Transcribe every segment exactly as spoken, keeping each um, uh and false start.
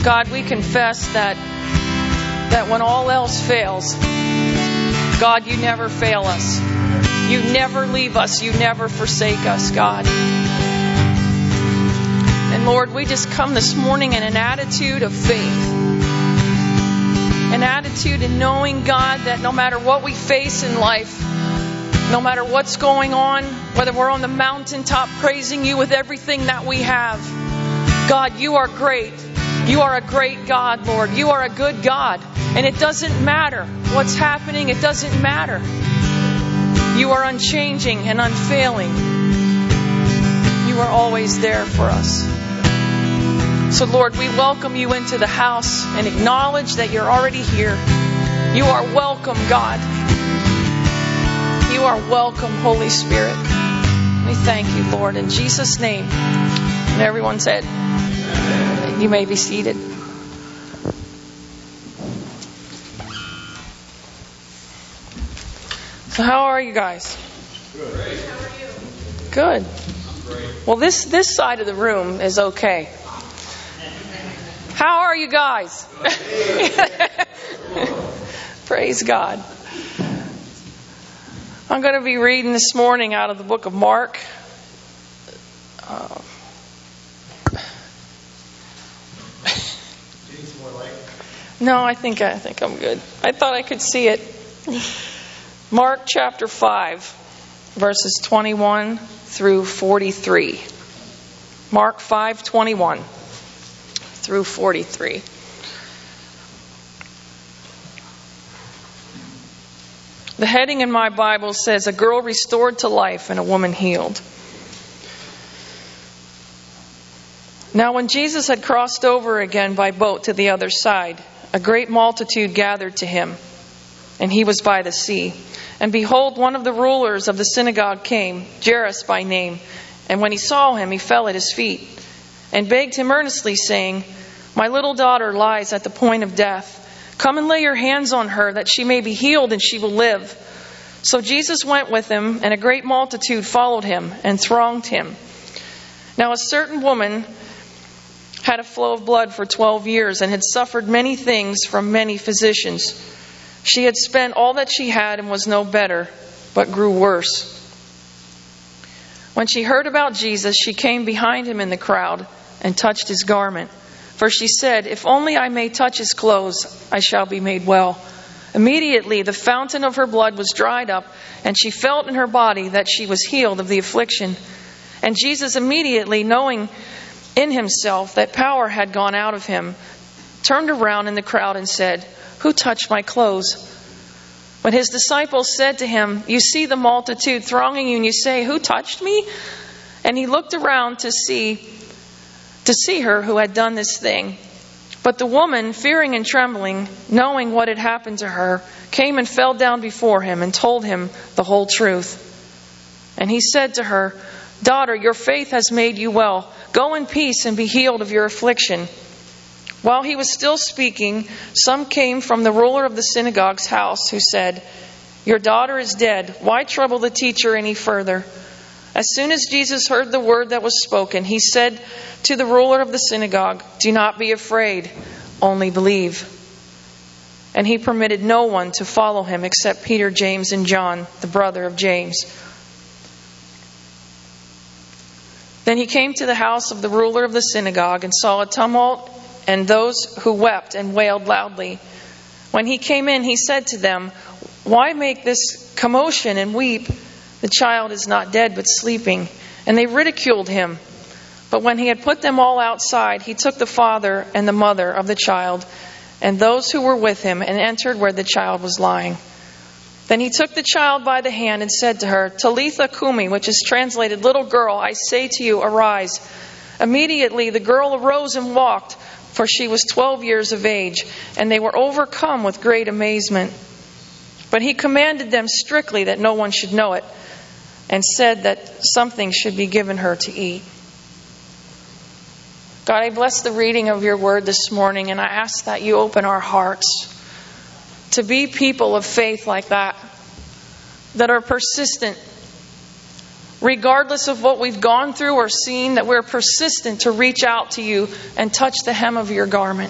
God, we confess that that when all else fails, God, you never fail us. You never leave us. You never forsake us, God. And Lord, we just come this morning in an attitude of faith. An attitude in knowing, God, that no matter what we face in life, no matter what's going on, whether we're on the mountaintop praising you with everything that we have, God, you are great. You are a great God, Lord. You are a good God. And it doesn't matter what's happening. It doesn't matter. You are unchanging and unfailing. You are always there for us. So, Lord, we welcome you into the house and acknowledge that you're already here. You are welcome, God. You are welcome, Holy Spirit. We thank you, Lord, in Jesus' name. And everyone said, you may be seated. So how are you guys? Good. Great. How are you? Good. I'm great. Well, this this side of the room is okay. How are you guys? Praise God. I'm going to be reading this morning out of the book of Mark. Uh, no, I think I think I'm good. I thought I could see it. Mark chapter five, verses twenty-one through forty-three. Mark five twenty-one through forty-three. The heading in my Bible says, "A girl restored to life and a woman healed." Now when Jesus had crossed over again by boat to the other side, a great multitude gathered to him, and he was by the sea. And behold, one of the rulers of the synagogue came, Jairus by name. And when he saw him, he fell at his feet and begged him earnestly, saying, "My little daughter lies at the point of death. Come and lay your hands on her, that she may be healed and she will live." So Jesus went with him, and a great multitude followed him and thronged him. Now a certain woman had a flow of blood for twelve years and had suffered many things from many physicians. She had spent all that she had and was no better, but grew worse. When she heard about Jesus, she came behind him in the crowd and touched his garment. For she said, "If only I may touch his clothes, I shall be made well." Immediately the fountain of her blood was dried up, and she felt in her body that she was healed of the affliction. And Jesus, immediately knowing in himself that power had gone out of him, turned around in the crowd and said, "Who touched my clothes?" When his disciples said to him, "You see the multitude thronging you, and you say, 'Who touched me?'" And he looked around to see to see her who had done this thing. But the woman, fearing and trembling, knowing what had happened to her, came and fell down before him and told him the whole truth. And he said to her, "Daughter, your faith has made you well. Go in peace and be healed of your affliction." While he was still speaking, some came from the ruler of the synagogue's house, who said, "Your daughter is dead. Why trouble the teacher any further?" As soon as Jesus heard the word that was spoken, he said to the ruler of the synagogue, "Do not be afraid, only believe." And he permitted no one to follow him except Peter, James, and John, the brother of James. Then he came to the house of the ruler of the synagogue and saw a tumult and those who wept and wailed loudly. When he came in, he said to them, "Why make this commotion and weep? The child is not dead, but sleeping." And they ridiculed him. But when he had put them all outside, he took the father and the mother of the child and those who were with him and entered where the child was lying. Then he took the child by the hand and said to her, "Talitha cumi," which is translated, "Little girl, I say to you, arise." Immediately the girl arose and walked, for she was twelve years of age, and they were overcome with great amazement. But he commanded them strictly that no one should know it, and said that something should be given her to eat. God, I bless the reading of your word this morning, and I ask that you open our hearts to be people of faith like that, that are persistent regardless of what we've gone through or seen, that we're persistent to reach out to you and touch the hem of your garment.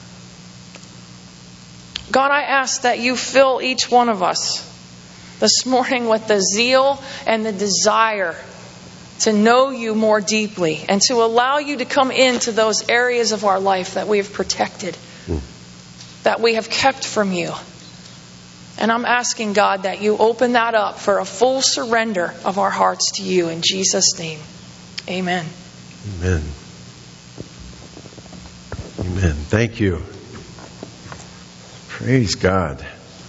God, I ask that you fill each one of us this morning with the zeal and the desire to know you more deeply and to allow you to come into those areas of our life that we have protected, mm. that we have kept from you. And I'm asking, God, that you open that up for a full surrender of our hearts to you in Jesus' name. Amen. Amen. Amen. Thank you. Praise God.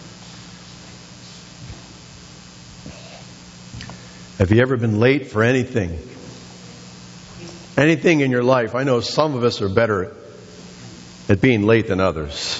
Have you ever been late for anything? Anything in your life? I know some of us are better at being late than others.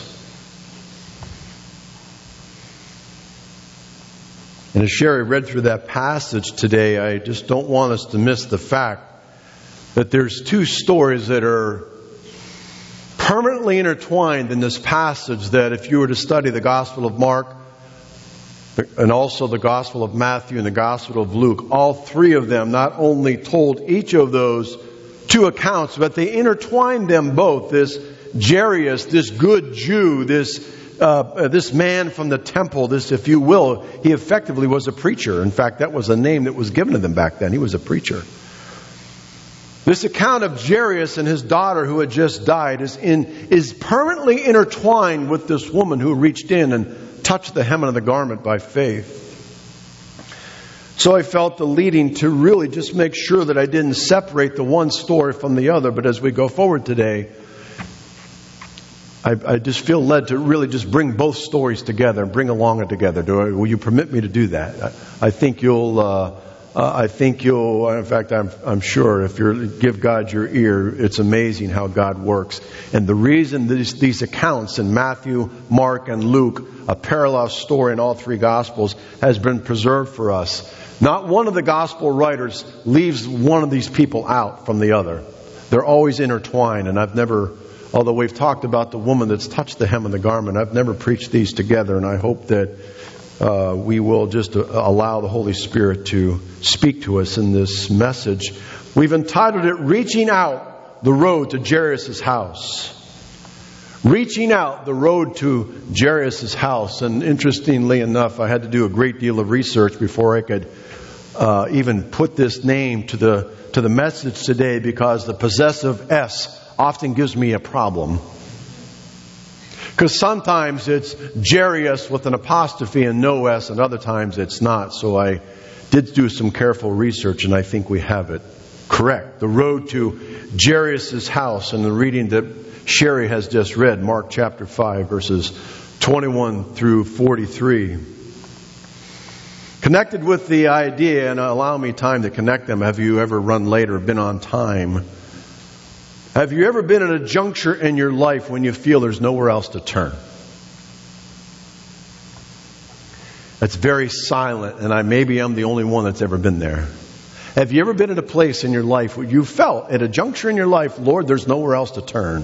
And as Sherry read through that passage today, I just don't want us to miss the fact that there's two stories that are permanently intertwined in this passage, that if you were to study the Gospel of Mark, and also the Gospel of Matthew and the Gospel of Luke, all three of them not only told each of those two accounts, but they intertwined them both. This Jairus, this good Jew, this uh, this man from the temple, this, if you will, he effectively was a preacher. In fact, that was a name that was given to them back then. He was a preacher. This account of Jairus and his daughter who had just died is in is permanently intertwined with this woman who reached in and touched the hem of the garment by faith. So I felt the leading to really just make sure that I didn't separate the one story from the other. But as we go forward today, I, I just feel led to really just bring both stories together and bring along it together. Do I, will you permit me to do that? I, I think you'll. Uh, uh, I think you'll. In fact, I'm. I'm sure if you give God your ear, it's amazing how God works. And the reason these these accounts in Matthew, Mark, and Luke, a parallel story in all three Gospels, has been preserved for us. Not one of the Gospel writers leaves one of these people out from the other. They're always intertwined. And I've never, although we've talked about the woman that's touched the hem of the garment, I've never preached these together. And I hope that uh, we will just allow the Holy Spirit to speak to us in this message. We've entitled it, Reaching Out the Road to Jairus' House. Reaching out the road to Jairus' house. And interestingly enough, I had to do a great deal of research before I could uh, even put this name to the to the message today, because the possessive S often gives me a problem. Because sometimes it's Jairus with an apostrophe and no S, and other times it's not. So I did do some careful research, and I think we have it correct. The road to Jairus' house, and the reading that Sherry has just read, Mark chapter five, verses twenty-one through forty-three. Connected with the idea, and allow me time to connect them. Have you ever run late or been on time? Have you ever been at a juncture in your life when you feel there's nowhere else to turn? It's very silent, and I maybe I'm the only one that's ever been there. Have you ever been at a place in your life where you felt at a juncture in your life, Lord, there's nowhere else to turn?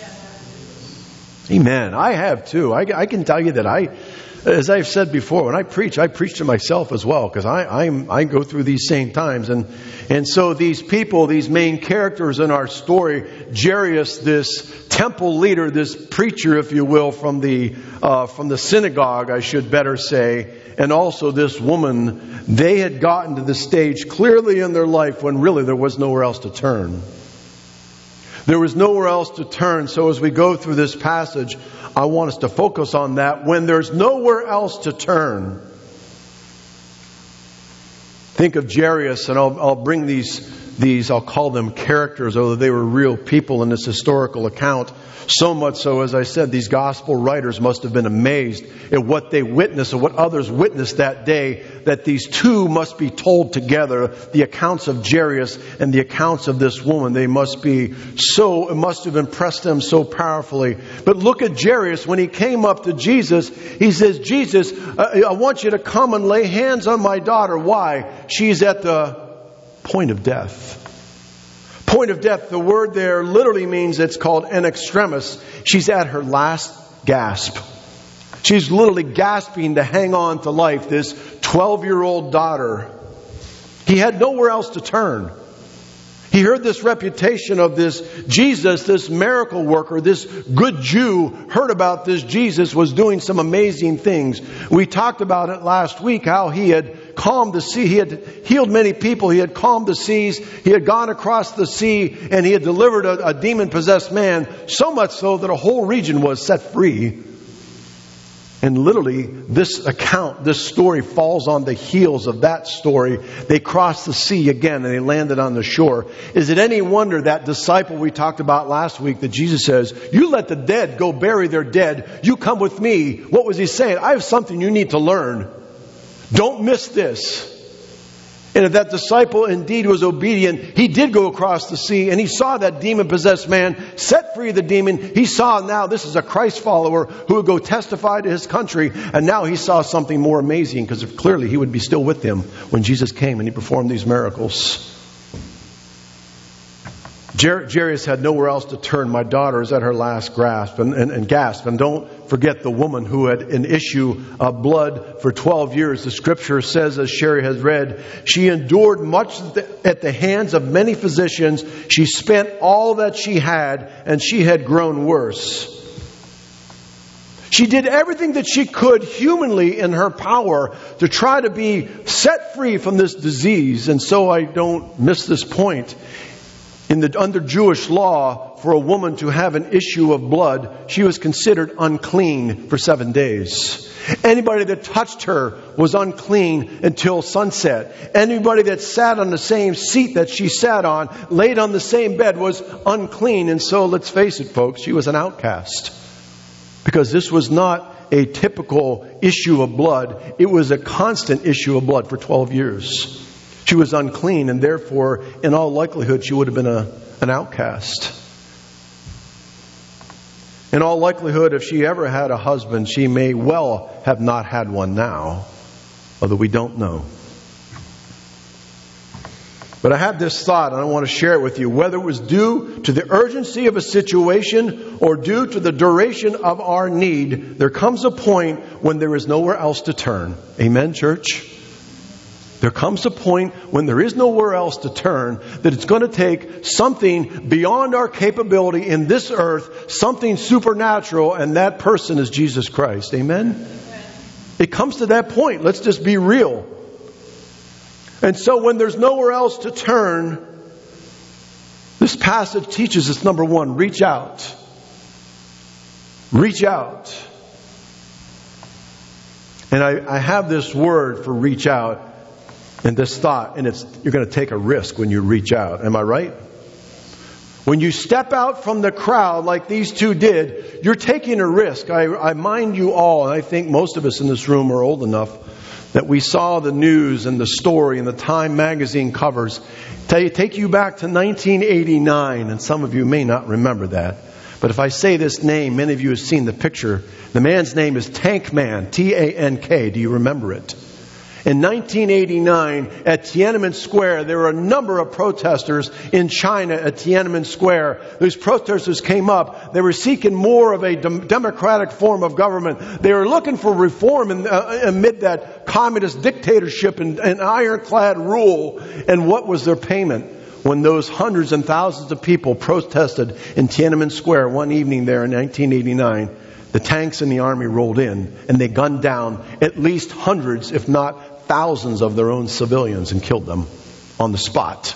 Amen. I have too. I, I can tell you that I, as I've said before, when I preach, I preach to myself as well, because I I'm, I go through these same times. And and so these people, these main characters in our story, Jairus, this temple leader, this preacher, if you will, from the uh, from the synagogue, I should better say, and also this woman, they had gotten to the stage clearly in their life when really there was nowhere else to turn. There was nowhere else to turn. So as we go through this passage, I want us to focus on that. When there's nowhere else to turn. Think of Jairus, and I'll, I'll bring these, these, I'll call them characters, although they were real people in this historical account. So much so, as I said, these gospel writers must have been amazed at what they witnessed and what others witnessed that day, that these two must be told together, the accounts of Jairus and the accounts of this woman. They must be so, it must have impressed them so powerfully. But look at Jairus. When he came up to Jesus, he says, Jesus, I want you to come and lay hands on my daughter. Why? She's at the point of death. Point of death, the word there literally means, it's called en extremis. She's at her last gasp. She's literally gasping to hang on to life. This twelve-year-old daughter. He had nowhere else to turn. He heard this reputation of this Jesus, this miracle worker, this good Jew, heard about this Jesus was doing some amazing things. We talked about it last week, how he had calmed the sea. He had healed many people. He had calmed the seas. He had gone across the sea and he had delivered a, a demon-possessed man, so much so that a whole region was set free. And literally, this account, this story falls on the heels of that story. They crossed the sea again and they landed on the shore. Is it any wonder that disciple we talked about last week that Jesus says, you let the dead go bury their dead. You come with me. What was he saying? I have something you need to learn. Don't miss this. And if that disciple indeed was obedient, he did go across the sea and he saw that demon-possessed man, set free the demon. He saw now this is a Christ follower who would go testify to his country. And now he saw something more amazing, because clearly he would be still with him when Jesus came and he performed these miracles. Jer- Jairus had nowhere else to turn. My daughter is at her last grasp and, and, and gasp. And don't forget the woman who had an issue of blood for twelve years. The scripture says, as Sherry has read, she endured much at the hands of many physicians. She spent all that she had, and she had grown worse. She did everything that she could humanly in her power to try to be set free from this disease. And so I don't miss this point. In the, under Jewish law, for a woman to have an issue of blood, she was considered unclean for seven days. Anybody that touched her was unclean until sunset. Anybody that sat on the same seat that she sat on, laid on the same bed, was unclean. And so, let's face it, folks, she was an outcast. Because this was not a typical issue of blood. It was a constant issue of blood for twelve years. She was unclean, and therefore, in all likelihood, she would have been a, an outcast. In all likelihood, if she ever had a husband, she may well have not had one now, although we don't know. But I had this thought, and I want to share it with you. Whether it was due to the urgency of a situation or due to the duration of our need, there comes a point when there is nowhere else to turn. Amen, church? There comes a point when there is nowhere else to turn, that it's going to take something beyond our capability in this earth, something supernatural, and that person is Jesus Christ. Amen? It comes to that point. Let's just be real. And so when there's nowhere else to turn, this passage teaches us, number one, reach out. Reach out. And I, I have this word for reach out. And this thought, and it's you're going to take a risk when you reach out. Am I right? When you step out from the crowd like these two did, you're taking a risk. I, I mind you all, and I think most of us in this room are old enough, that we saw the news and the story and the Time magazine covers take you back to nineteen eighty-nine, and some of you may not remember that. But if I say this name, many of you have seen the picture. The man's name is Tank Man, T A N K. Do you remember it? In nineteen eighty-nine, at Tiananmen Square, there were a number of protesters in China at Tiananmen Square. Those protesters came up. They were seeking more of a dem- democratic form of government. They were looking for reform in, uh, amid that communist dictatorship and, and ironclad rule. And what was their payment? When those hundreds and thousands of people protested in Tiananmen Square one evening there in nineteen eighty-nine, the tanks and the army rolled in and they gunned down at least hundreds, if not thousands of their own civilians and killed them on the spot.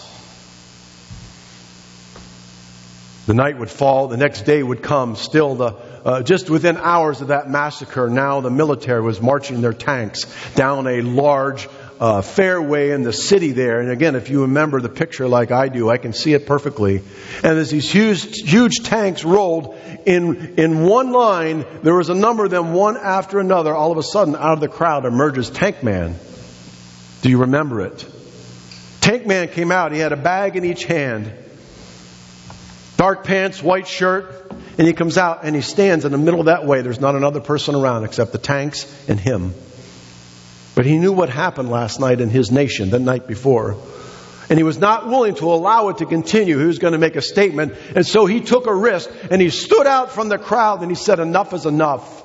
The night would fall, the next day would come. Still, the uh, just within hours of that massacre, now the military was marching their tanks down a large uh, fairway in the city there. And again, if you remember the picture like I do, I can see it perfectly. And as these huge, huge tanks rolled in in one line, there was a number of them, one after another. All of a sudden, out of the crowd emerges Tank Man. Do you remember it? Tank Man came out. He had a bag in each hand. Dark pants, white shirt. And he comes out and he stands in the middle of that way. There's not another person around except the tanks and him. But he knew what happened last night in his nation, the night before. And he was not willing to allow it to continue. He was going to make a statement. And so he took a risk and he stood out from the crowd and he said, enough is enough.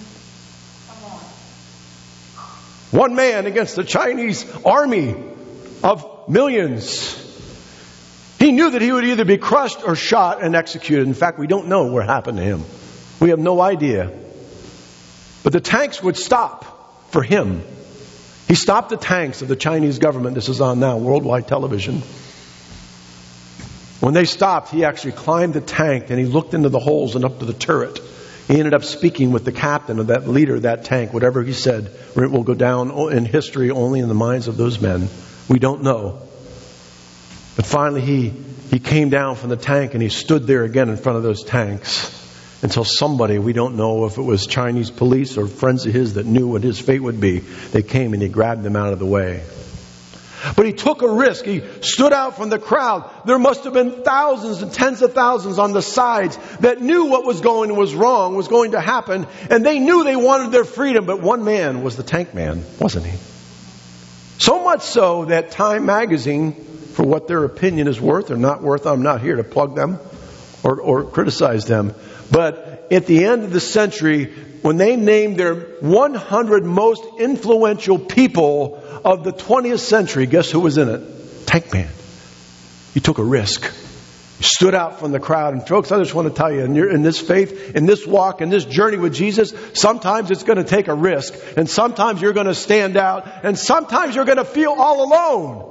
One man against the Chinese army. of millions. He knew that he would either be crushed or shot and executed. In fact, we don't know what happened to him. We have no idea. But the tanks would stop for him. He stopped the tanks of the Chinese government. This is on now, worldwide television. When they stopped, he actually climbed the tank and he looked into the holes and up to the turret. He ended up speaking with the captain of that leader of that tank. Whatever he said, it will go down in history only in the minds of those men. We don't know. But finally he, he came down from the tank and he stood there again in front of those tanks until somebody, we don't know if it was Chinese police or friends of his that knew what his fate would be, they came and he grabbed him out of the way. But he took a risk. He stood out from the crowd. There must have been thousands and tens of thousands on the sides that knew what was going was wrong, was going to happen, and they knew they wanted their freedom. But one man was the tank man, wasn't he? So much so that Time magazine, for what their opinion is worth or not worth, I'm not here to plug them or, or criticize them. But at the end of the century, when they named their one hundred most influential people of the twentieth century, guess who was in it? Tank Man. He took a risk. He stood out from the crowd. And folks, I just want to tell you, in, your, in this faith, in this walk, in this journey with Jesus, sometimes it's going to take a risk. And sometimes you're going to stand out. And sometimes you're going to feel all alone.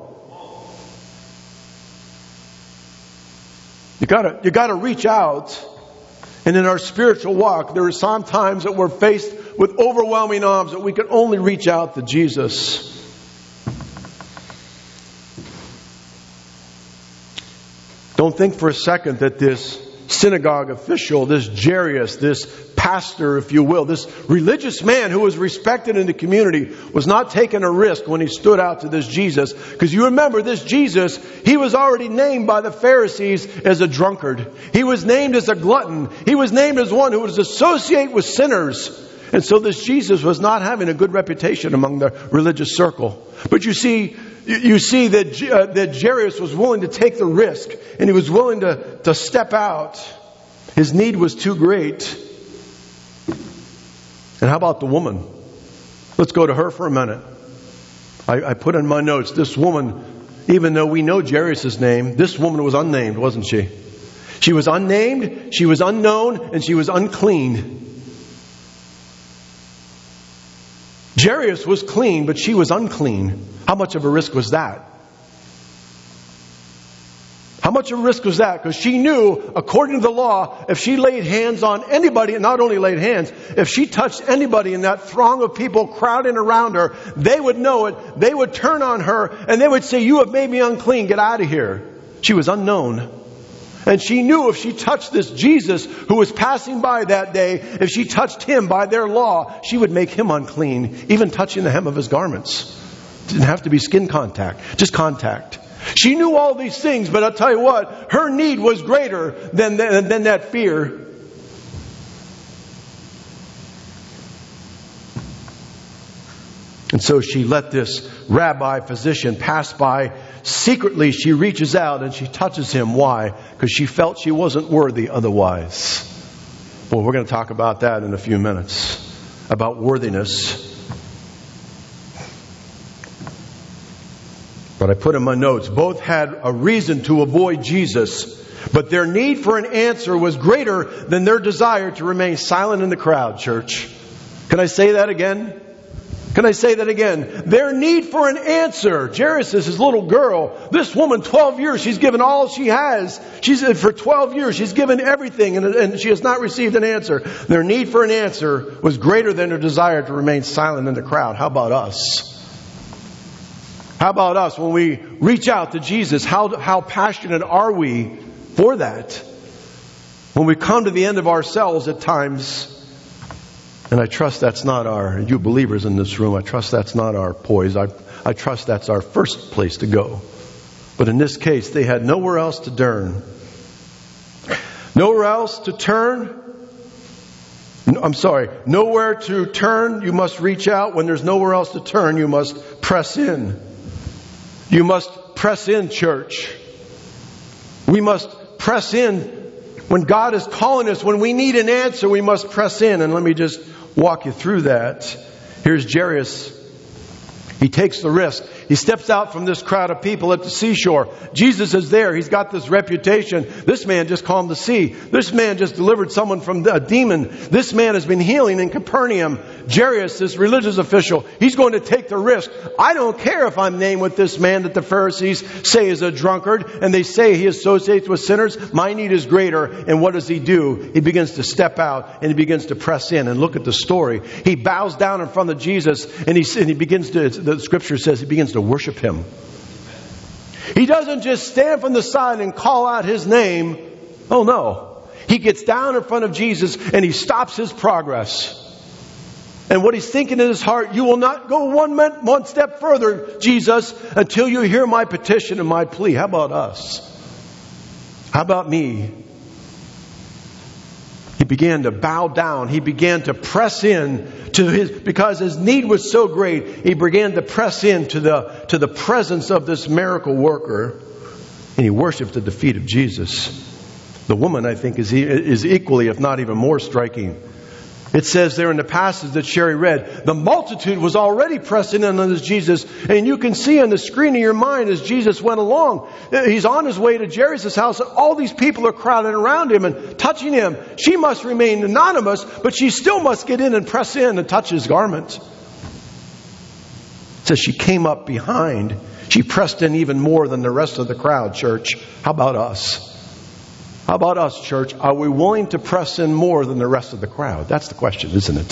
You gotta, you gotta reach out. And in our spiritual walk, there are some times that we're faced with overwhelming odds that we can only reach out to Jesus. Don't think for a second that this synagogue official, this Jairus, this pastor, if you will, this religious man who was respected in the community was not taking a risk when he stood out to this Jesus. Because you remember, this Jesus, he was already named by the Pharisees as a drunkard. He was named as a glutton. He was named as one who was associated with sinners. And so this Jesus was not having a good reputation among the religious circle. But you see, you see that, uh, that Jairus was willing to take the risk. And he was willing to, to step out. His need was too great. And how about the woman? Let's go to her for a minute. I, I put in my notes, this woman, even though we know Jairus' name, this woman was unnamed, wasn't she? She was unnamed, she was unknown, and she was unclean. Jairus was clean, but she was unclean. How much of a risk was that? How much of a risk was that? Because she knew, according to the law, if she laid hands on anybody, and not only laid hands, if she touched anybody in that throng of people crowding around her, they would know it, they would turn on her, and they would say, "You have made me unclean, get out of here." She was unknown. And she knew if she touched this Jesus who was passing by that day, if she touched him by their law, she would make him unclean, even touching the hem of his garments. Didn't have to be skin contact, just contact. She knew all these things, but I'll tell you what, her need was greater than, than, than that fear. And so she let this rabbi physician pass by. Secretly, she reaches out and she touches him. Why? Because she felt she wasn't worthy otherwise. Well, we're going to talk about that in a few minutes. About worthiness. But I put in my notes, both had a reason to avoid Jesus, but their need for an answer was greater than their desire to remain silent in the crowd, church. Can I say that again? Can I say that again? Their need for an answer. Jairus is his little girl. This woman, twelve years, she's given all she has. She's for twelve years, she's given everything, and, and she has not received an answer. Their need for an answer was greater than their desire to remain silent in the crowd. How about us? How about us when we reach out to Jesus? How, how passionate are we for that? When we come to the end of ourselves at times, and I trust that's not our, you believers in this room, I trust that's not our poise. I, I trust that's our first place to go. But in this case, they had nowhere else to turn. Nowhere else to turn. I'm sorry, nowhere to turn. You must reach out. When there's nowhere else to turn, you must press in. You must press in, church. We must press in when God is calling us. When we need an answer, we must press in. And let me just walk you through that. Here's Jairus. He takes the risk. He steps out from this crowd of people at the seashore. Jesus is there. He's got this reputation. This man just calmed the sea. This man just delivered someone from a demon. This man has been healing in Capernaum. Jairus, this religious official, he's going to take the risk. I don't care if I'm named with this man that the Pharisees say is a drunkard and they say he associates with sinners. My need is greater. And what does he do? He begins to step out and he begins to press in. And look at the story. He bows down in front of Jesus and he, and he begins to, the scripture says, he begins to worship him. He doesn't just stand from the side and call out his name. Oh no. He gets down in front of Jesus and he stops his progress. And what he's thinking in his heart, you will not go one, one step further, Jesus, until you hear my petition and my plea. How about us? How about me? He began to bow down. He began to press in to his, because his need was so great, he began to press in to the, to the presence of this miracle worker. And he worshiped at the feet of Jesus. The woman, I think, is, is equally, if not even more striking. It says there in the passage that Sherry read, the multitude was already pressing in on this Jesus. And you can see on the screen of your mind as Jesus went along. He's on his way to Jairus' house. And all these people are crowding around him and touching him. She must remain anonymous, but she still must get in and press in and touch his garment. It says she came up behind. She pressed in even more than the rest of the crowd, church. How about us? How about us, church? Are we willing to press in more than the rest of the crowd? That's the question, isn't it?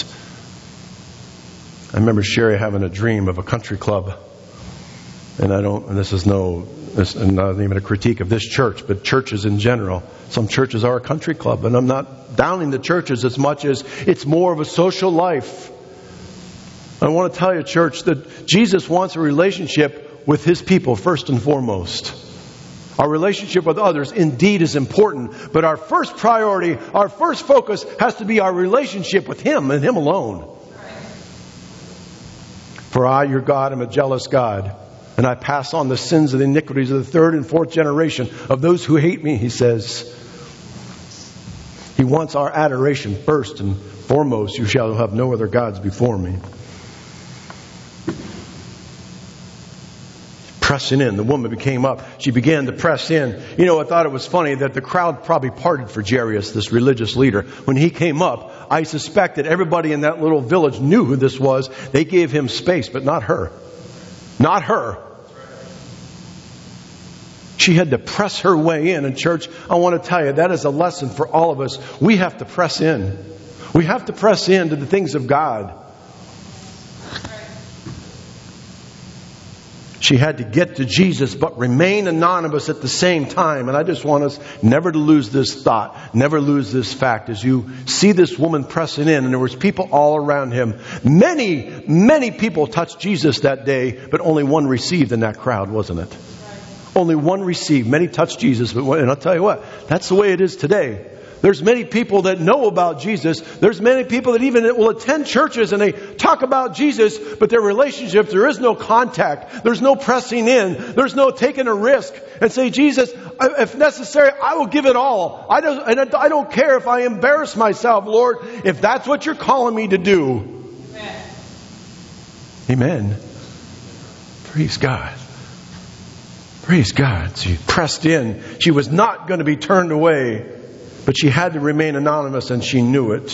I remember Sherry having a dream of a country club. And I don't, and this is no, this is not even a critique of this church, but churches in general. Some churches are a country club. And I'm not downing the churches as much as it's more of a social life. I want to tell you, church, that Jesus wants a relationship with His people first and foremost. Our relationship with others indeed is important, but our first priority, our first focus has to be our relationship with Him and Him alone. For I, your God, am a jealous God, and I pass on the sins and iniquities of the third and fourth generation of those who hate me, He says. He wants our adoration first and foremost. You shall have no other gods before me. Pressing in. The woman came up. She began to press in. You know, I thought it was funny that the crowd probably parted for Jairus, this religious leader. When he came up, I suspect that everybody in that little village knew who this was. They gave him space, but not her. Not her. She had to press her way in. And church, I want to tell you, that is a lesson for all of us. We have to press in. We have to press in to the things of God. She had to get to Jesus, but remain anonymous at the same time. And I just want us never to lose this thought, never lose this fact. As you see this woman pressing in, and there was people all around him. Many, many people touched Jesus that day, but only one received in that crowd, wasn't it? Only one received. Many touched Jesus, but and I'll tell you what, that's the way it is today. There's many people that know about Jesus. There's many people that even will attend churches and they talk about Jesus, but their relationships, there is no contact. There's no pressing in. There's no taking a risk and say, Jesus, if necessary, I will give it all. I don't, and I don't care if I embarrass myself, Lord, if that's what you're calling me to do. Amen. Amen. Praise God. Praise God. She pressed in. She was not going to be turned away. But she had to remain anonymous, and she knew it.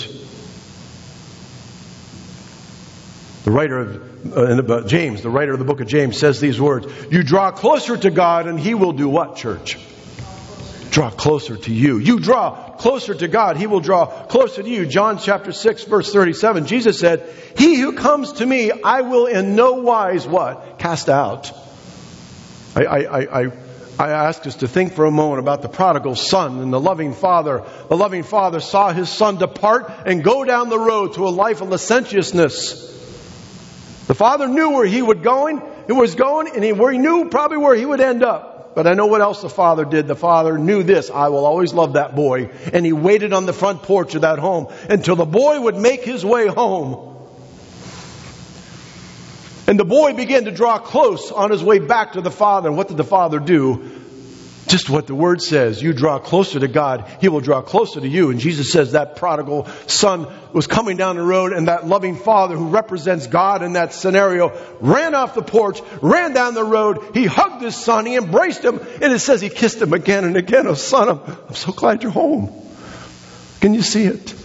The writer of uh, James, the writer of the book of James, says these words: you draw closer to God, and He will do what, church? Draw closer to you. You draw closer to God, He will draw closer to you. John chapter six, verse thirty-seven, Jesus said, he who comes to me, I will in no wise what? Cast out. I, I, I, I I ask us to think for a moment about the prodigal son and the loving father. The loving father saw his son depart and go down the road to a life of licentiousness. The father knew where he would going, it was going, and he, where he knew probably where he would end up. But I know what else the father did. The father knew this: I will always love that boy. And he waited on the front porch of that home until the boy would make his way home. And the boy began to draw close on his way back to the father. And what did the father do? Just what the Word says. You draw closer to God, He will draw closer to you. And Jesus says that prodigal son was coming down the road, and that loving father who represents God in that scenario ran off the porch, ran down the road. He hugged his son. He embraced him. And it says he kissed him again and again. Oh, son, I'm, I'm so glad you're home. Can you see it?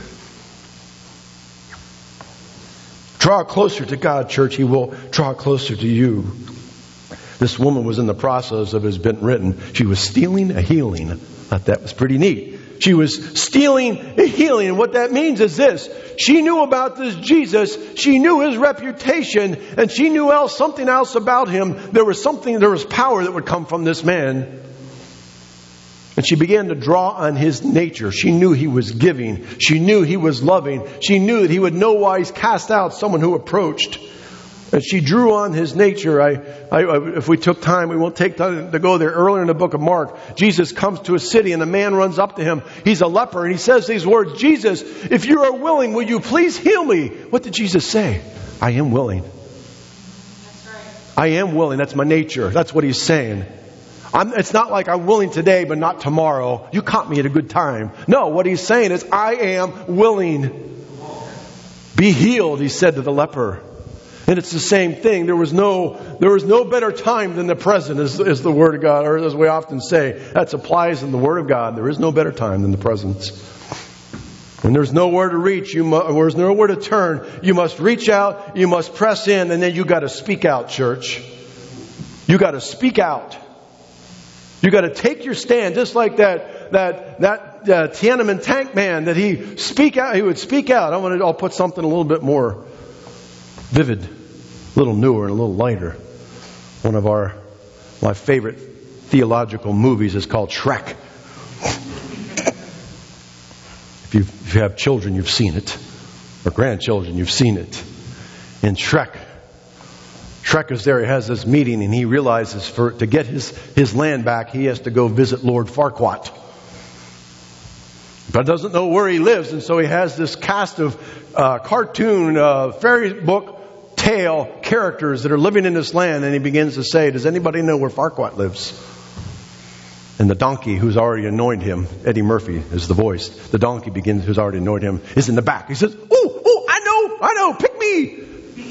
Draw closer to God, church. He will draw closer to you. This woman was in the process of, has been written, she was stealing a healing. I thought that was pretty neat. She was stealing a healing. And what that means is this. She knew about this Jesus. She knew His reputation. And she knew else something else about Him. There was something, there was power that would come from this man. And she began to draw on His nature. She knew He was giving. She knew He was loving. She knew that He would no wise cast out someone who approached. And she drew on His nature. I, I, if we took time, we won't take time to go there. Earlier in the book of Mark, Jesus comes to a city and a man runs up to Him. He's a leper and he says these words, Jesus, if you are willing, will you please heal me? What did Jesus say? I am willing. That's right. I am willing. That's my nature. That's what He's saying. I'm, it's not like I'm willing today, but not tomorrow. You caught me at a good time. No, what He's saying is I am willing. Be healed, He said to the leper. And it's the same thing. There was no, there was no better time than the present, is, is the Word of God, or as we often say, that applies in the Word of God. There is no better time than the present. When there's nowhere to reach, you mu- there's nowhere to turn, you must reach out, you must press in, and then you got to speak out, church. You got to speak out. You got to take your stand, just like that that that uh, Tiananmen tank man that he speak out. He would speak out. I'm gonna. I'll put something a little bit more vivid, a little newer and a little lighter. One of our my favorite theological movies is called Shrek. If you if you have children, you've seen it, or grandchildren, you've seen it. In Shrek. Shrek is there, he has this meeting, and he realizes for to get his, his land back, he has to go visit Lord Farquaad. But doesn't know where he lives, and so he has this cast of uh, cartoon, uh, fairy book, tale characters that are living in this land, and he begins to say, does anybody know where Farquaad lives? And the donkey who's already anointed him, Eddie Murphy is the voice, the donkey begins who's already anointed him, is in the back. He says, oh, oh, I know, I know, pick me.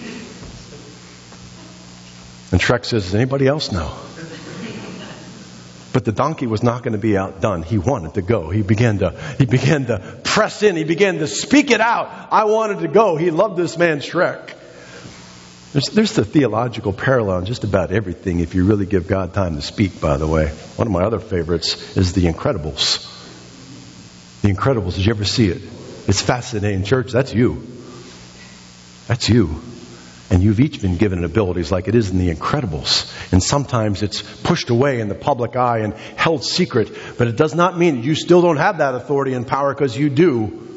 And Shrek says, does anybody else know? But the donkey was not going to be outdone. He wanted to go. He began to, he began to press in. He began to speak it out. I wanted to go. He loved this man, Shrek. There's, there's the theological parallel in just about everything if you really give God time to speak, by the way. One of my other favorites is The Incredibles. The Incredibles. Did you ever see it? It's fascinating. Church, that's you. That's you. And you've each been given abilities like it is in The Incredibles. And sometimes it's pushed away in the public eye and held secret. But it does not mean that you still don't have that authority and power, because you do.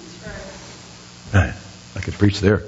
I could preach there.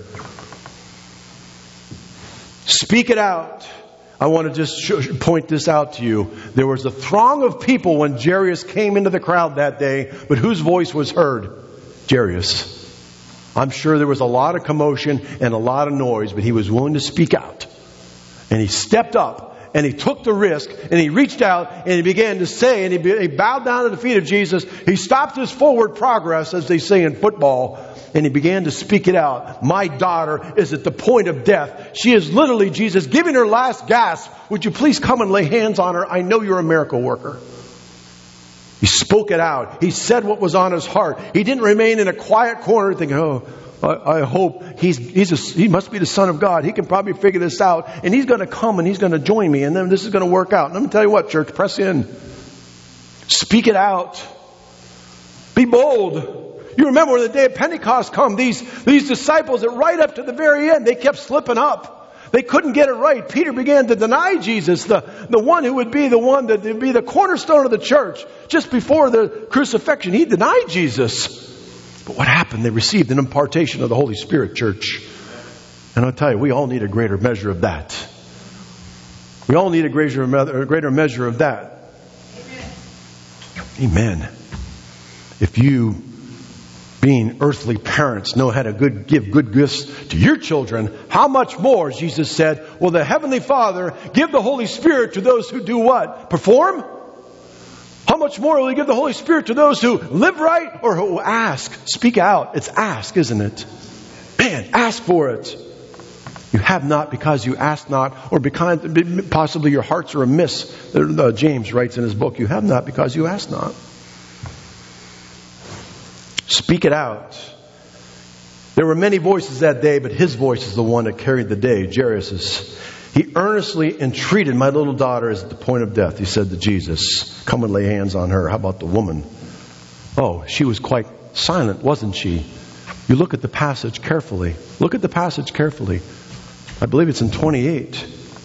Speak it out. I want to just sh- point this out to you. There was a throng of people when Jairus came into the crowd that day. But whose voice was heard? Jairus. I'm sure there was a lot of commotion and a lot of noise, but he was willing to speak out. And he stepped up and he took the risk and he reached out and he began to say, and he, be, he bowed down at the feet of Jesus. He stopped his forward progress, as they say in football, and he began to speak it out. My daughter is at the point of death. She is literally, Jesus, giving her last gasp. Would you please come and lay hands on her? I know you're a miracle worker. He spoke it out. He said what was on his heart. He didn't remain in a quiet corner thinking, oh, I, I hope he's, he's a, he must be the Son of God. He can probably figure this out. And he's going to come and he's going to join me. And then this is going to work out. And let me tell you what, church, press in. Speak it out. Be bold. You remember when the day of Pentecost come, these, these disciples that right up to the very end, they kept slipping up. They couldn't get it right. Peter began to deny Jesus, the, the one who would be the one that would be the cornerstone of the church. Just before the crucifixion, he denied Jesus. But what happened? They received an impartation of the Holy Spirit, church. And I'll tell you, we all need a greater measure of that. We all need a greater, a greater measure of that. Amen. Amen. If you, being earthly parents, know how to good, give good gifts to your children, how much more, Jesus said, will the Heavenly Father give the Holy Spirit to those who do what? Perform? much more will He give the Holy Spirit to those who live right or who ask. Speak out. It's ask, isn't it? Man, ask for it. You have not because you ask not, or because possibly your hearts are amiss. James writes in his book, you have not because you ask not. Speak it out. There were many voices that day, but his voice is the one that carried the day. Jairus' He earnestly entreated, my little daughter is at the point of death. He said to Jesus, come and lay hands on her. How about the woman? Oh, she was quite silent, wasn't she? You look at the passage carefully. Look at the passage carefully. I believe it's in twenty-eight.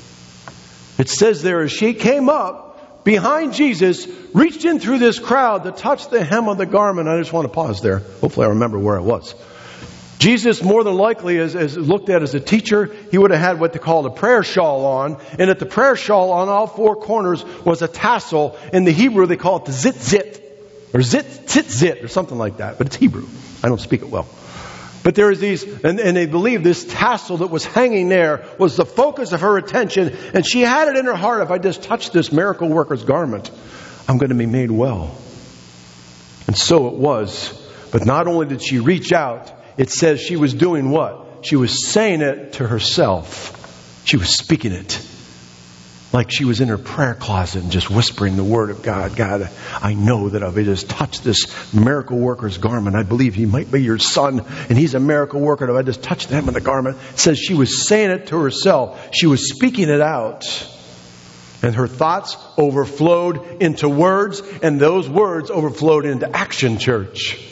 It says there, as she came up behind Jesus, reached in through this crowd to touch the hem of the garment. I just want to pause there. Hopefully I remember where it was. Jesus, more than likely, as, as looked at as a teacher, he would have had what they called a prayer shawl on. And at the prayer shawl on all four corners was a tassel. In the Hebrew, they call it the zit zit, or zit zit zit, or something like that. But it's Hebrew. I don't speak it well. But there is these, and, and they believe this tassel that was hanging there was the focus of her attention. And she had it in her heart, if I just touch this miracle worker's garment, I'm going to be made well. And so it was. But not only did she reach out, it says she was doing what? She was saying it to herself. She was speaking it. Like she was in her prayer closet and just whispering the word of God. God, I know that if I just touch this miracle worker's garment, I believe he might be your son and he's a miracle worker. If I just touch the hem of the garment, it says she was saying it to herself. She was speaking it out. And her thoughts overflowed into words, and those words overflowed into action, church.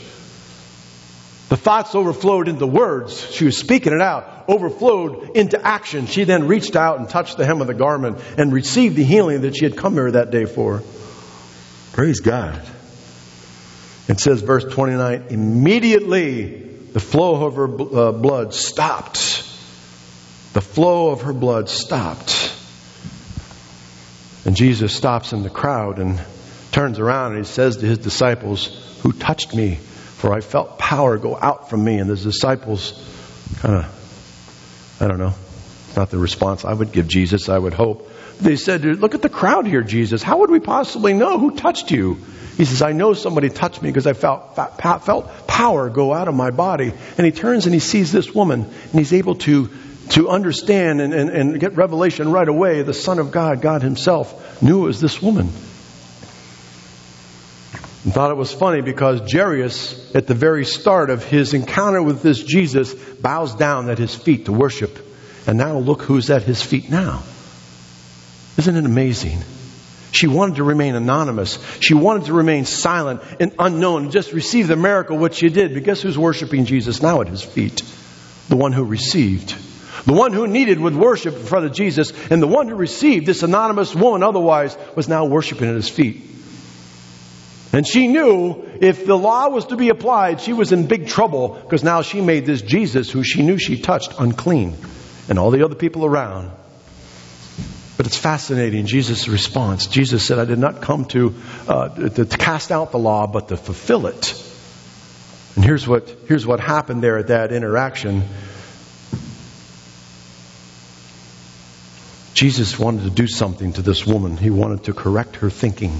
The thoughts overflowed into words. She was speaking it out, overflowed into action. She then reached out and touched the hem of the garment and received the healing that she had come here that day for. Praise God. It says, verse twenty-nine, immediately the flow of her uh, blood stopped. The flow of her blood stopped. And Jesus stops in the crowd and turns around and he says to his disciples, who touched me? For I felt power go out from me. And the disciples kind of, I don't know, not the response I would give Jesus, I would hope. They said, look at the crowd here, Jesus. How would we possibly know who touched you? He says, I know somebody touched me because I felt, felt power go out of my body. And he turns and he sees this woman and he's able to, to understand and, and, and get revelation right away. The Son of God, God himself, knew it was this woman. And thought it was funny because Jairus, at the very start of his encounter with this Jesus, bows down at his feet to worship. And now look who's at his feet now. Isn't it amazing? She wanted to remain anonymous. She wanted to remain silent and unknown and just receive the miracle, which she did. But guess who's worshiping Jesus now at his feet? The one who received. The one who needed would worship in front of Jesus. And the one who received, this anonymous woman otherwise, was now worshiping at his feet. And she knew if the law was to be applied, she was in big trouble because now she made this Jesus, who she knew she touched, unclean. And all the other people around. But it's fascinating, Jesus' response. Jesus said, I did not come to, uh, to, to cast out the law, but to fulfill it. And here's what, here's what happened there at that interaction. Jesus wanted to do something to this woman. He wanted to correct her thinking.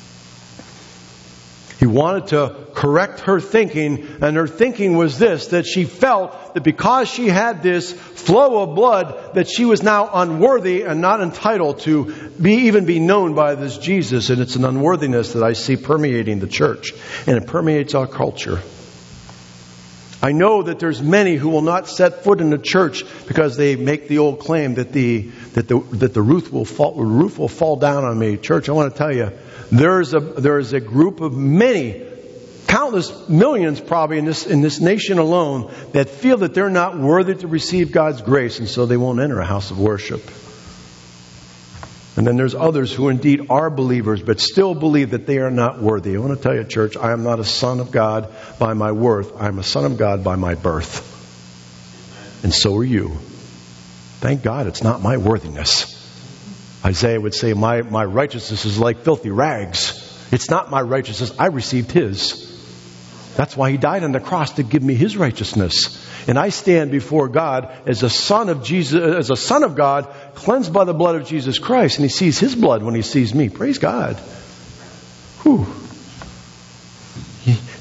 He wanted to correct her thinking, and her thinking was this, that she felt that because she had this flow of blood, that she was now unworthy and not entitled to be even be known by this Jesus. And it's an unworthiness that I see permeating the church, and it permeates our culture. I know that there's many who will not set foot in the church because they make the old claim that the that the that the roof will fall the roof will fall down on me. Church, I want to tell you, there's a there's a group of many, countless millions probably in this in this nation alone, that feel that they're not worthy to receive God's grace, and so they won't enter a house of worship. And then there's others who indeed are believers, but still believe that they are not worthy. I want to tell you, church, I am not a son of God by my worth. I am a son of God by my birth. And so are you. Thank God it's not my worthiness. Isaiah would say, my, my righteousness is like filthy rags. It's not my righteousness. I received His. That's why He died on the cross, to give me His righteousness. And I stand before God as a son of Jesus, as a son of God, cleansed by the blood of Jesus Christ. And He sees His blood when He sees me. Praise God. Whew.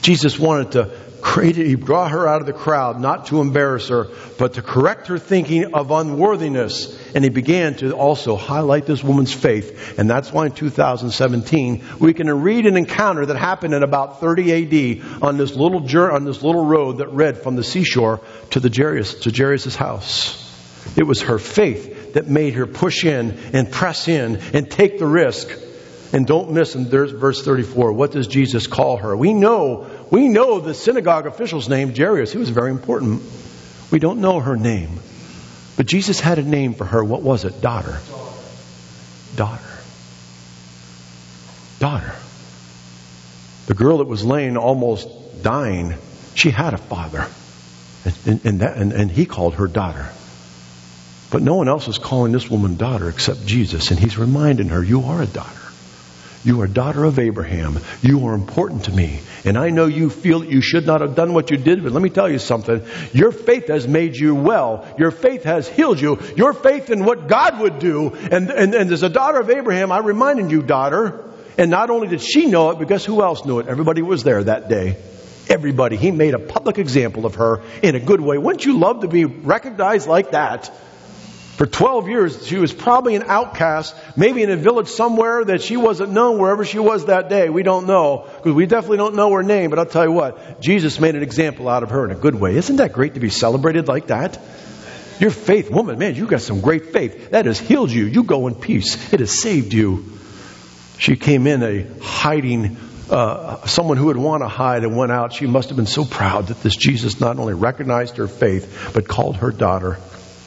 Jesus wanted to create it. He brought her out of the crowd, not to embarrass her, but to correct her thinking of unworthiness. And he began to also highlight this woman's faith. And that's why in two thousand seventeen, we can read an encounter that happened in about thirty A D on this little jour- on this little road that led from the seashore to the Jairus, to Jairus' house. It was her faith that made her push in and press in and take the risk. And don't miss in verse thirty-four, what does Jesus call her? We know, we know the synagogue official's name, Jairus. He was very important. We don't know her name. But Jesus had a name for her. What was it? Daughter. Daughter. Daughter. The girl that was laying almost dying, she had a father. And, and, that, and, and he called her daughter. But no one else was calling this woman daughter except Jesus. And he's reminding her, you are a daughter. You are a daughter of Abraham. You are important to me. And I know you feel that you should not have done what you did, but let me tell you something. Your faith has made you well. Your faith has healed you. Your faith in what God would do. And, and, and as a daughter of Abraham, I reminded you, daughter. And not only did she know it, but guess who else knew it? Everybody was there that day. Everybody. He made a public example of her in a good way. Wouldn't you love to be recognized like that? For twelve years, she was probably an outcast, maybe in a village somewhere that she wasn't known wherever she was that day. We don't know, because we definitely don't know her name. But I'll tell you what, Jesus made an example out of her in a good way. Isn't that great to be celebrated like that? Your faith, woman, man, you got some great faith. That has healed you. You go in peace. It has saved you. She came in a hiding, uh, someone who would want to hide and went out. She must have been so proud that this Jesus not only recognized her faith, but called her daughter.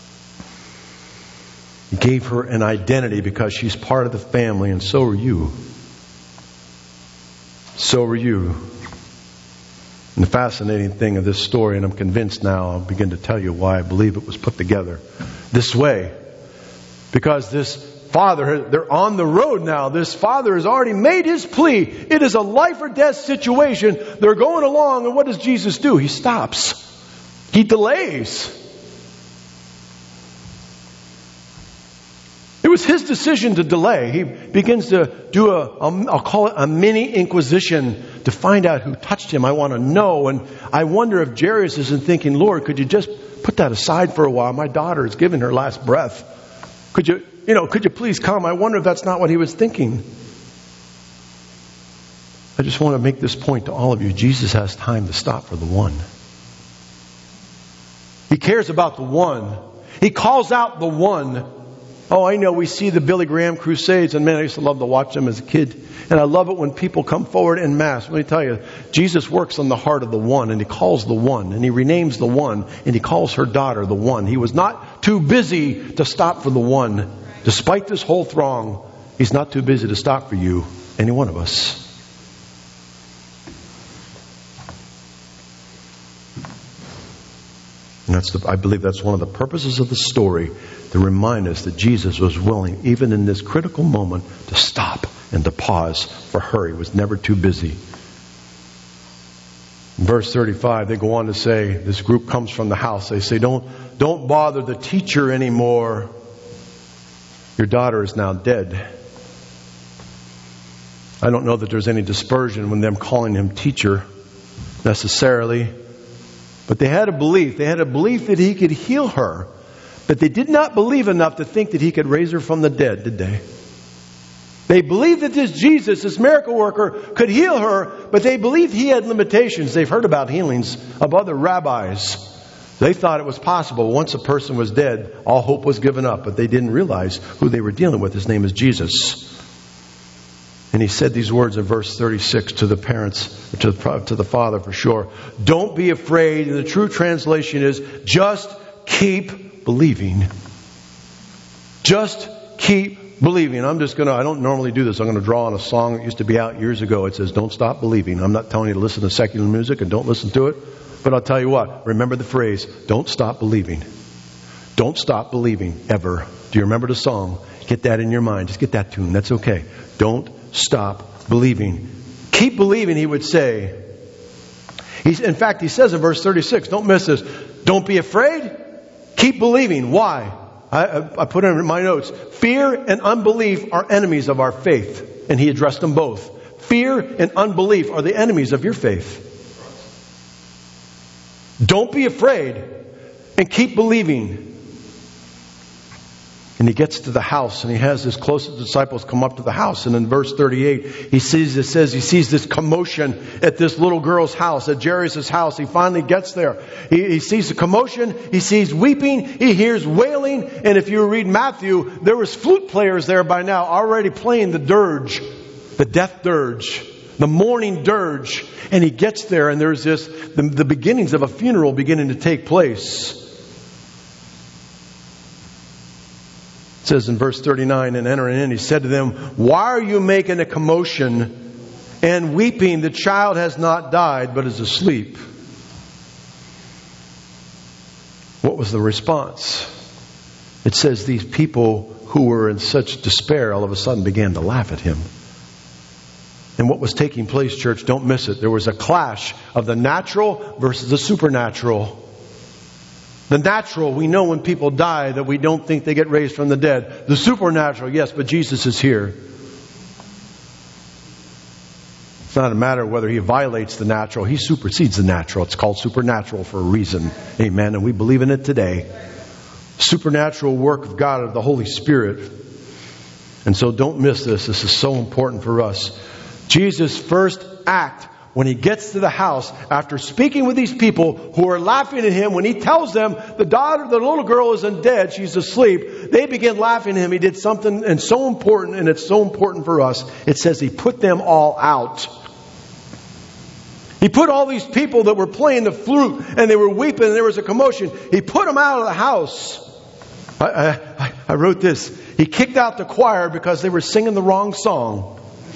He gave her an identity because she's part of the family, and so are you. So are you. And the fascinating thing of this story, and I'm convinced now, I'll begin to tell you why I believe it was put together this way. Because this father, they're on the road now. This father has already made his plea. It is a life or death situation. They're going along, and what does Jesus do? He stops. He delays. It was his decision to delay. He begins to do a, a, I'll call it a mini inquisition to find out who touched him. I want to know. And I wonder if Jairus isn't thinking, Lord, could you just put that aside for a while? My daughter is giving her last breath. Could you, you know, could you please come? I wonder if that's not what he was thinking. I just want to make this point to all of you. Jesus has time to stop for the one. He cares about the one. He calls out the one. Oh, I know, we see the Billy Graham crusades, and man, I used to love to watch them as a kid. And I love it when people come forward en masse. Let me tell you, Jesus works on the heart of the one, and he calls the one, and he renames the one, and he calls her daughter the one. He was not too busy to stop for the one. Despite this whole throng, he's not too busy to stop for you, any one of us. And that's the, I believe that's one of the purposes of the story, to remind us that Jesus was willing, even in this critical moment, to stop and to pause for her. He was never too busy. In verse thirty-five, they go on to say, this group comes from the house. They say, don't, don't bother the teacher anymore. Your daughter is now dead. I don't know that there's any dispersion when them calling him teacher necessarily. But they had a belief. They had a belief that he could heal her. But they did not believe enough to think that he could raise her from the dead, did they? They believed that this Jesus, this miracle worker, could heal her, but they believed he had limitations. They've heard about healings of other rabbis. They thought it was possible. Once a person was dead, all hope was given up. But they didn't realize who they were dealing with. His name is Jesus. And he said these words in verse thirty-six to the parents, to the, to the father for sure. Don't be afraid. And the true translation is, just keep believing. Just keep believing. I'm just going to, I don't normally do this. I'm going to draw on a song that used to be out years ago. It says, don't stop believing. I'm not telling you to listen to secular music and don't listen to it. But I'll tell you what, remember the phrase, don't stop believing. Don't stop believing, ever. Do you remember the song? Get that in your mind. Just get that tune. That's okay. Don't stop believing. Keep believing, he would say. He's, in fact, he says in verse thirty-six, don't miss this. Don't be afraid. Keep believing. Why? I, I, I put in my notes. Fear and unbelief are enemies of our faith. And he addressed them both. Fear and unbelief are the enemies of your faith. Don't be afraid and keep believing. And he gets to the house and he has his closest disciples come up to the house. And in verse thirty-eight, he sees, it says he sees this commotion at this little girl's house, at Jairus' house. He finally gets there. He, he sees the commotion. He sees weeping. He hears wailing. And if you read Matthew, there was flute players there by now already playing the dirge, the death dirge, the mourning dirge. And he gets there and there's this, the, the beginnings of a funeral beginning to take place. It says in verse thirty-nine, and entering in, he said to them, "Why are you making a commotion and weeping? The child has not died, but is asleep." What was the response? It says these people who were in such despair all of a sudden began to laugh at him. And what was taking place, church, don't miss it. There was a clash of the natural versus the supernatural. The natural, we know when people die that we don't think they get raised from the dead. The supernatural, yes, but Jesus is here. It's not a matter of whether he violates the natural. He supersedes the natural. It's called supernatural for a reason. Amen. And we believe in it today. Supernatural work of God, of the Holy Spirit. And so don't miss this. This is so important for us. Jesus' first act when he gets to the house, after speaking with these people who are laughing at him, when he tells them the daughter, the little girl isn't dead, she's asleep, they begin laughing at him. He did something and so important, and it's so important for us. It says he put them all out. He put all these people that were playing the flute and they were weeping and there was a commotion. He put them out of the house. I, I, I wrote this. He kicked out the choir because they were singing the wrong song.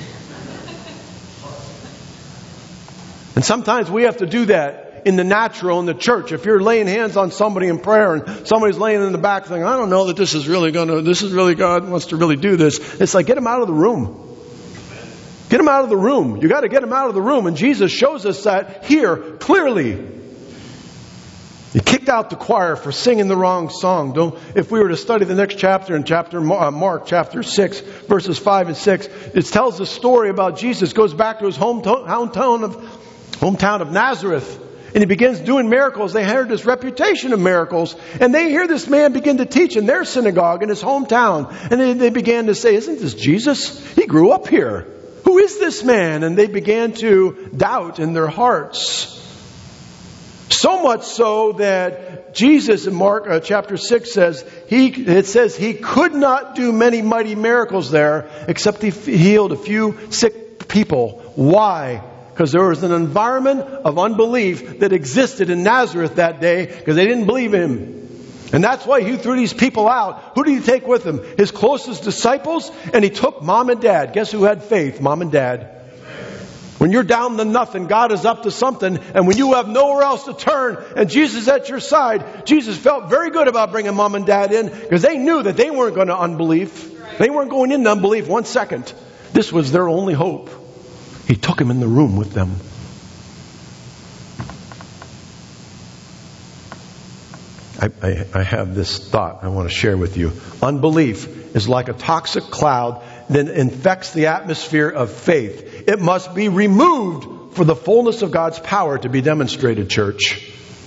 And sometimes we have to do that in the natural, in the church. If you're laying hands on somebody in prayer and somebody's laying in the back thinking, I don't know that this is really going to, this is really God wants to really do this. It's like, get him out of the room. Get him out of the room. You got to get him out of the room. And Jesus shows us that here clearly. He kicked out the choir for singing the wrong song. Don't, if we were to study the next chapter in chapter uh, Mark chapter six, verses five and six, it tells the story about Jesus. Goes back to his hometown, hometown of hometown of Nazareth. And he begins doing miracles. They heard this reputation of miracles. And they hear this man begin to teach in their synagogue in his hometown. And they, they began to say, isn't this Jesus? He grew up here. Who is this man? And they began to doubt in their hearts. So much so that Jesus in Mark uh, chapter six says, he, it says he could not do many mighty miracles there except he healed a few sick people. Why? Because there was an environment of unbelief that existed in Nazareth that day because they didn't believe him. And that's why he threw these people out. Who did he take with him? His closest disciples. And he took mom and dad. Guess who had faith? Mom and dad. When you're down to nothing, God is up to something. And when you have nowhere else to turn and Jesus is at your side, Jesus felt very good about bringing mom and dad in because they knew that they weren't going to unbelief. They weren't going into unbelief one second. This was their only hope. He took him in the room with them. I, I, I have this thought I want to share with you. Unbelief is like a toxic cloud that infects the atmosphere of faith. It must be removed for the fullness of God's power to be demonstrated, church.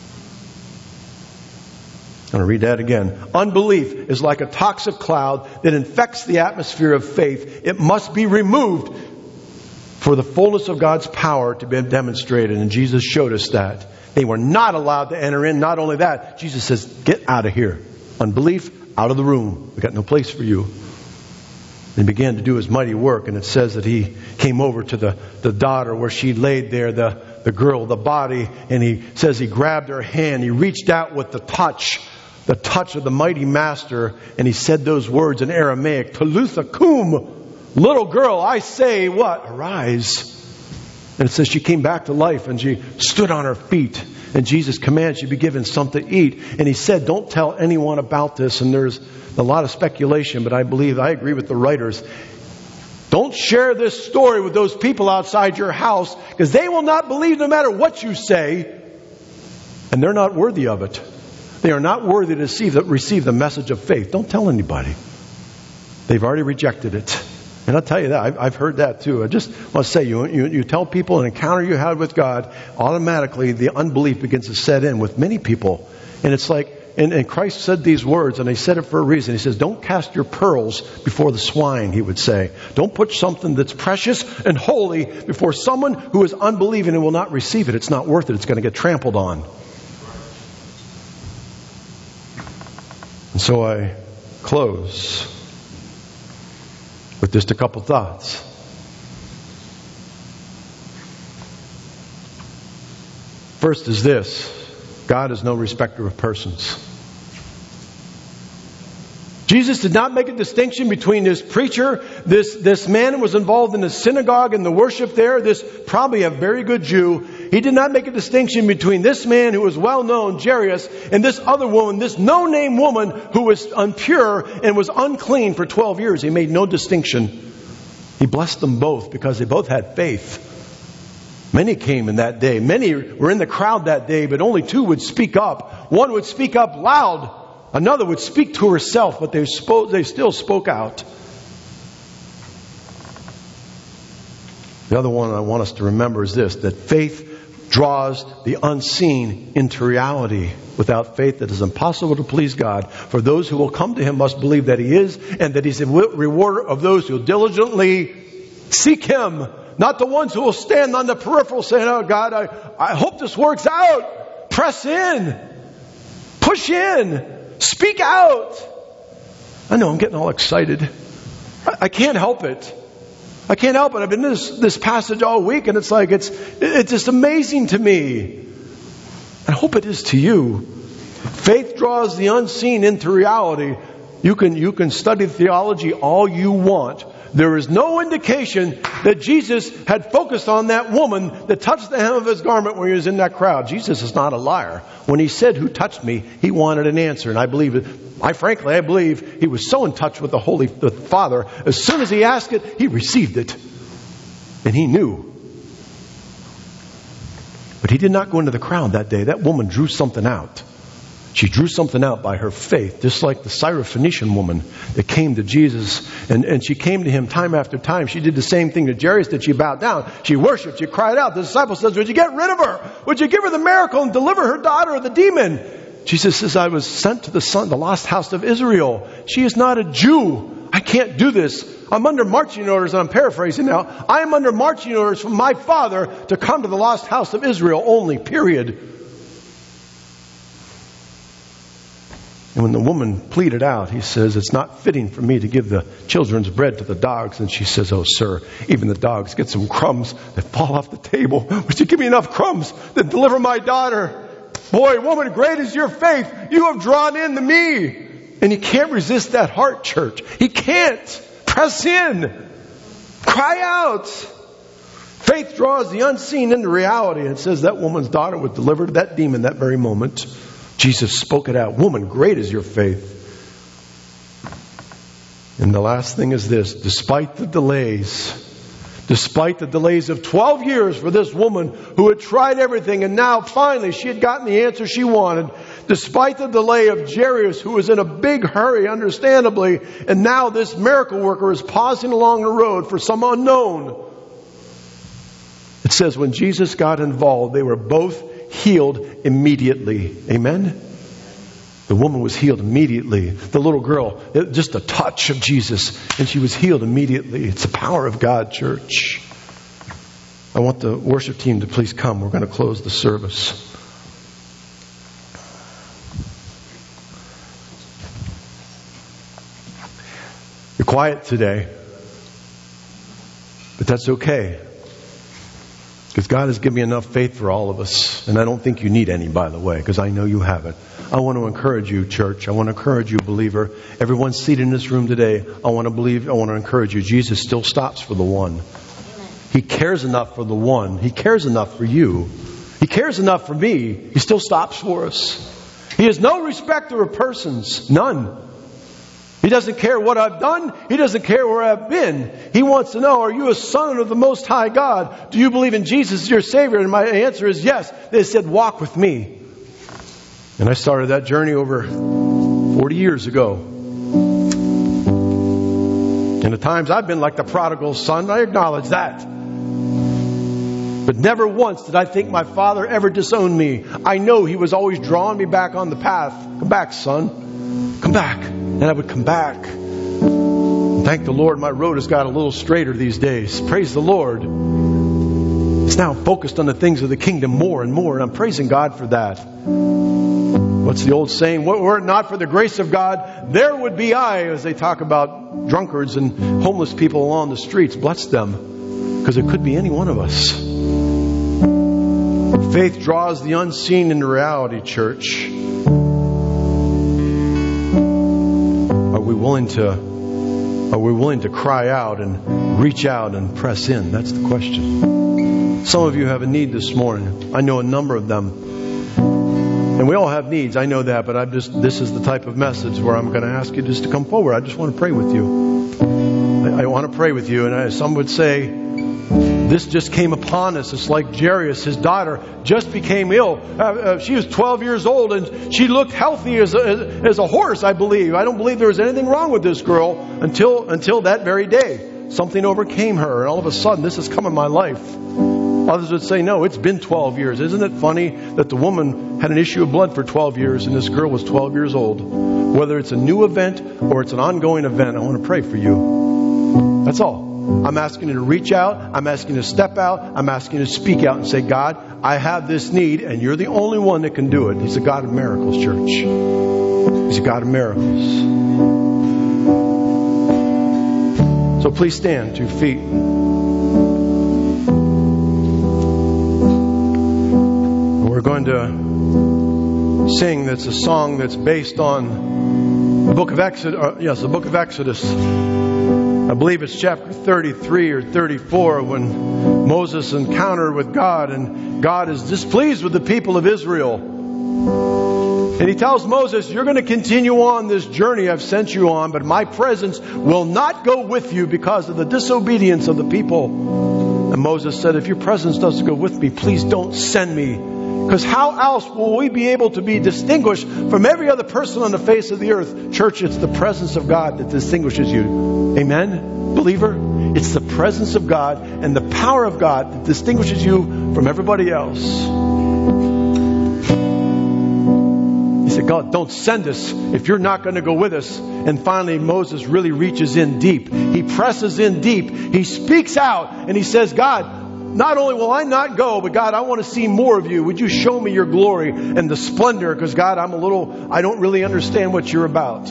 I'm going to read that again. Unbelief is like a toxic cloud that infects the atmosphere of faith. It must be removed for the fullness of God's power to be demonstrated. And Jesus showed us that. They were not allowed to enter in. Not only that, Jesus says, get out of here. Unbelief, out of the room. We got no place for you. And he began to do his mighty work. And it says that he came over to the, the daughter where she laid there, the, the girl, the body. And he says he grabbed her hand. He reached out with the touch, the touch of the mighty master. And he said those words in Aramaic, Talitha kum. Little girl, I say what? Arise. And it says she came back to life and she stood on her feet. And Jesus commanded she be given something to eat. And he said, don't tell anyone about this. And there's a lot of speculation, but I believe, I agree with the writers. Don't share this story with those people outside your house because they will not believe no matter what you say. And they're not worthy of it. They are not worthy to receive the, receive the message of faith. Don't tell anybody. They've already rejected it. And I'll tell you that. I've, I've heard that too. I just want to say, you, you, you tell people an encounter you had with God, automatically the unbelief begins to set in with many people. And it's like, and, and Christ said these words, and he said it for a reason. He says, don't cast your pearls before the swine, he would say. Don't put something that's precious and holy before someone who is unbelieving and will not receive it. It's not worth it. It's going to get trampled on. And so I close with just a couple thoughts. First is this: God is no respecter of persons. Jesus did not make a distinction between this preacher, this, this man who was involved in the synagogue and the worship there, this probably a very good Jew. He did not make a distinction between this man who was well known, Jairus, and this other woman, this no-name woman who was impure and was unclean for twelve years. He made no distinction. He blessed them both because they both had faith. Many came in that day. Many were in the crowd that day, but only two would speak up. One would speak up loud. Another would speak to herself, but they spoke, they still spoke out. The other one I want us to remember is this: that faith draws the unseen into reality. Without faith, it is impossible to please God. For those who will come to Him must believe that He is, and that He's a rewarder of those who diligently seek Him. Not the ones who will stand on the peripheral saying, oh God, I, I hope this works out. Press in. Push in. Speak out. I know I'm getting all excited. I, I can't help it. I can't help it. I've been in this, this passage all week, and it's like, it's, it's just amazing to me. I hope it is to you. Faith draws the unseen into reality. You can, you can study theology all you want. There is no indication that Jesus had focused on that woman that touched the hem of His garment when He was in that crowd. Jesus is not a liar. When He said, who touched me, He wanted an answer. And I believe it. I frankly, I believe He was so in touch with the Holy the Father. As soon as He asked it, He received it. And He knew. But He did not go into the crowd that day. That woman drew something out. She drew something out by her faith, just like the Syrophoenician woman that came to Jesus. And, and she came to Him time after time. She did the same thing to Jairus, that she bowed down. She worshipped. She cried out. The disciple says, would you get rid of her? Would you give her the miracle and deliver her daughter of the demon? Jesus says, I was sent to the son, the lost house of Israel. She is not a Jew. I can't do this. I'm under marching orders, and I'm paraphrasing now. I am under marching orders from my Father to come to the lost house of Israel only, period. And when the woman pleaded out, He says, it's not fitting for me to give the children's bread to the dogs. And she says, oh, sir, even the dogs get some crumbs that fall off the table. Would you give me enough crumbs to deliver my daughter? Boy, woman, great is your faith. You have drawn in to me. And you can't resist that heart, church. He can't. Press in. Cry out. Faith draws the unseen into reality. And it says that woman's daughter was delivered of that demon that very moment. Jesus spoke it out. Woman, great is your faith. And the last thing is this. Despite the delays, despite the delays of twelve years for this woman who had tried everything, and now finally she had gotten the answer she wanted. Despite the delay of Jairus, who was in a big hurry, understandably, and now this miracle worker is pausing along the road for some unknown. It says when Jesus got involved, they were both healed immediately. Amen? The woman was healed immediately. The little girl, just a touch of Jesus, and she was healed immediately. It's the power of God, church. I want the worship team to please come. We're going to close the service. You're quiet today, but that's okay. Because God has given me enough faith for all of us. And I don't think you need any, by the way, because I know you have it. I want to encourage you, church. I want to encourage you, believer. Everyone seated in this room today, I want to believe, I want to encourage you. Jesus still stops for the one. He cares enough for the one. He cares enough for you. He cares enough for me. He still stops for us. He is no respecter of persons. None. He doesn't care what I've done. He doesn't care where I've been. He wants to know, are you a son of the Most High God? Do you believe in Jesus as your Savior? And my answer is yes. They said, walk with me. And I started that journey over forty years ago. And at times I've been like the prodigal son. I acknowledge that. But never once did I think my father ever disowned me. I know he was always drawing me back on the path. Come back, son. Come back. And I would come back. Thank the Lord, my road has got a little straighter these days. Praise the Lord. It's now focused on the things of the kingdom more and more. And I'm praising God for that. What's the old saying? Were it not for the grace of God, there would be I, as they talk about drunkards and homeless people along the streets. Bless them. Because it could be any one of us. Faith draws the unseen into reality, church. Are we willing to, are we willing to cry out and reach out and press in? That's the question. Some of you have a need this morning. I know a number of them. And we all have needs. I know that, but I'm just, this is the type of message where I'm going to ask you just to come forward. I just want to pray with you. I, I want to pray with you. And I, some would say, this just came upon us. It's like Jairus, his daughter, just became ill. Uh, uh, she was twelve years old and she looked healthy as a, as a horse, I believe. I don't believe there was anything wrong with this girl until, until that very day. Something overcame her and all of a sudden this has come in my life. Others would say, no, it's been twelve years. Isn't it funny that the woman had an issue of blood for twelve years and this girl was twelve years old? Whether it's a new event or it's an ongoing event, I want to pray for you. That's all. I'm asking you to reach out. I'm asking you to step out. I'm asking you to speak out and say, God, I have this need and you're the only one that can do it. He's a God of miracles, church. He's a God of miracles. So please stand to your feet. We're going to sing. That's a song that's based on the book of Exodus. Uh, yes, the book of Exodus. I believe it's chapter thirty-three or thirty-four when Moses encountered with God and God is displeased with the people of Israel. And he tells Moses, you're going to continue on this journey I've sent you on, but my presence will not go with you because of the disobedience of the people. And Moses said, if your presence doesn't go with me, please don't send me. Because how else will we be able to be distinguished from every other person on the face of the earth? Church, it's the presence of God that distinguishes you. Amen? Believer? It's the presence of God and the power of God that distinguishes you from everybody else. He said, God, don't send us if you're not going to go with us. And finally, Moses really reaches in deep. He presses in deep. He speaks out and he says, God, not only will I not go, but God, I want to see more of you. Would you show me your glory and the splendor? Because God, I'm a little, I don't really understand what you're about.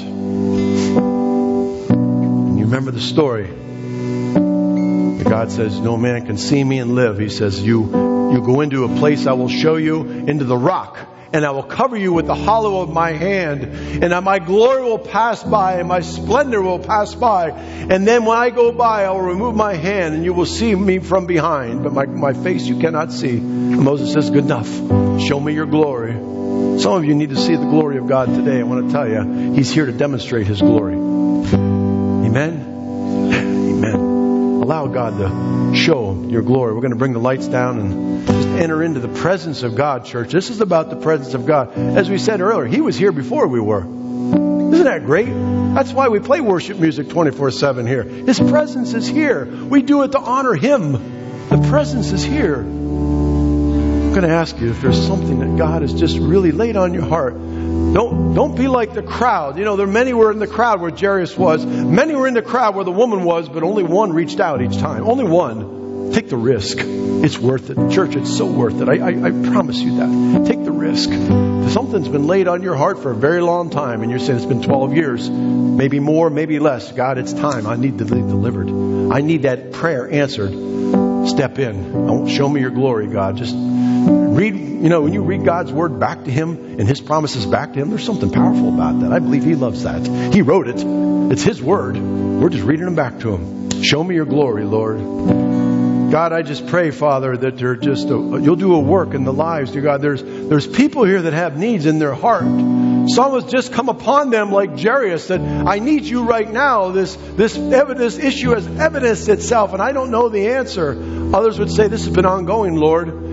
And you remember the story. God says, no man can see me and live. He says, you, you go into a place I will show you, into the rock. And I will cover you with the hollow of my hand. And my glory will pass by. And my splendor will pass by. And then when I go by, I will remove my hand. And you will see me from behind. But my, my face you cannot see. And Moses says, good enough. Show me your glory. Some of you need to see the glory of God today. I want to tell you, He's here to demonstrate His glory. Amen? Amen. Allow God to show your glory. We're going to bring the lights down and just enter into the presence of God, church. This is about the presence of God. As we said earlier, He was here before we were. Isn't that great? That's why we play worship music twenty-four seven here. His presence is here. We do it to honor Him. The presence is here. I'm going to ask you if there's something that God has just really laid on your heart. Don't, don't be like the crowd. You know, there are many were in the crowd where Jairus was. Many were in the crowd where the woman was, but only one reached out each time. Only one. Take the risk. It's worth it. Church, it's so worth it. I, I, I promise you that. Take the risk. If something's been laid on your heart for a very long time, and you're saying it's been twelve years, maybe more, maybe less. God, it's time. I need to be delivered. I need that prayer answered. Step in. Show me your glory, God. Just read, you know, when you read God's word back to Him and His promises back to Him, there's something powerful about that. I believe He loves that. He wrote it. It's His word. We're just reading them back to Him. Show me your glory, Lord. God, I just pray, Father, that they're just a, you'll do a work in the lives, dear God. There's there's people here that have needs in their heart. Some has just come upon them like Jairus, that I need you right now. This this evidence issue has evidenced itself, and I don't know the answer. Others would say, this has been ongoing, Lord.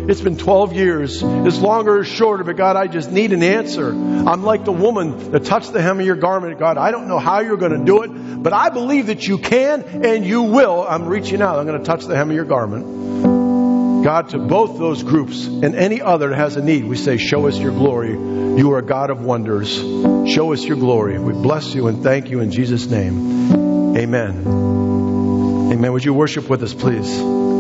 It's been twelve years. It's longer or shorter, but God, I just need an answer. I'm like the woman that touched the hem of your garment. God, I don't know how you're going to do it, but I believe that you can and you will. I'm reaching out. I'm going to touch the hem of your garment. God, to both those groups and any other that has a need, we say, show us your glory. You are a God of wonders. Show us your glory. We bless you and thank you in Jesus' name. Amen. Amen. Would you worship with us, please?